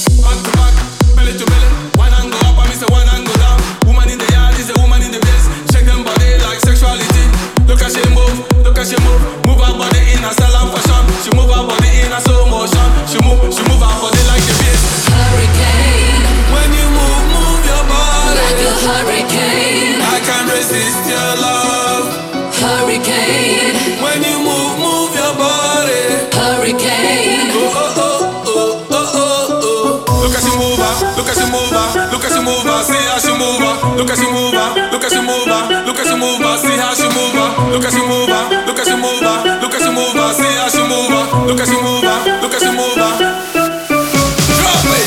Back to back, belly to belly. One and go up, I miss a one and go down. Woman in the yard is a woman in the place. Shake them body like sexuality. Look at she move, look at she move. Move her body in a style and fashion. She move her body in a slow motion. She move her body like a bass. Hurricane. When you move your body like a hurricane. I can't resist your love. Hurricane. When you move your body. Hurricane. Oh oh oh oh oh oh oh. Look at she move her, look at she move her, look at she move her. See how she move her. Look at she move her, look at she move her, look at she move her. See how she move her. Look at she move her, look at she move her, look at she move her. See how she move her. Look at she move her, look at she move her. Drop it.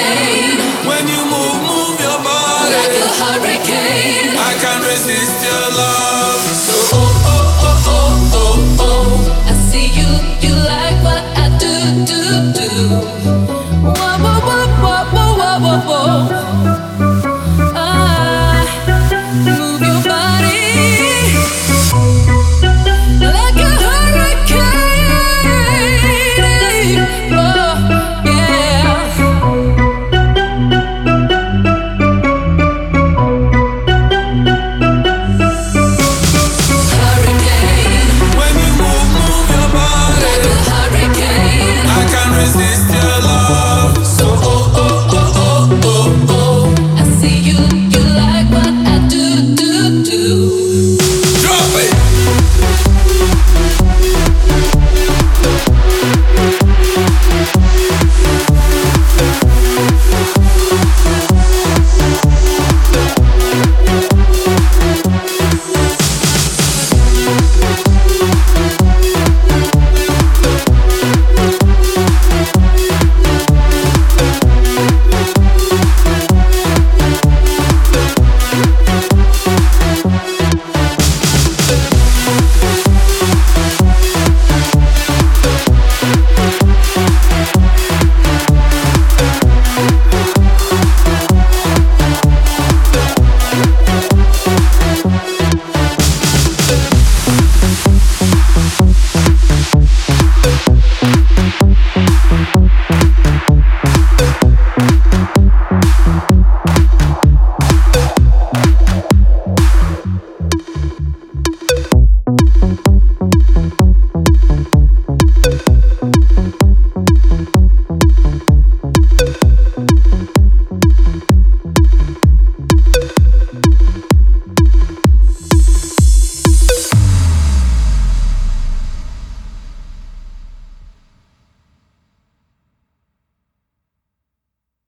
Resist your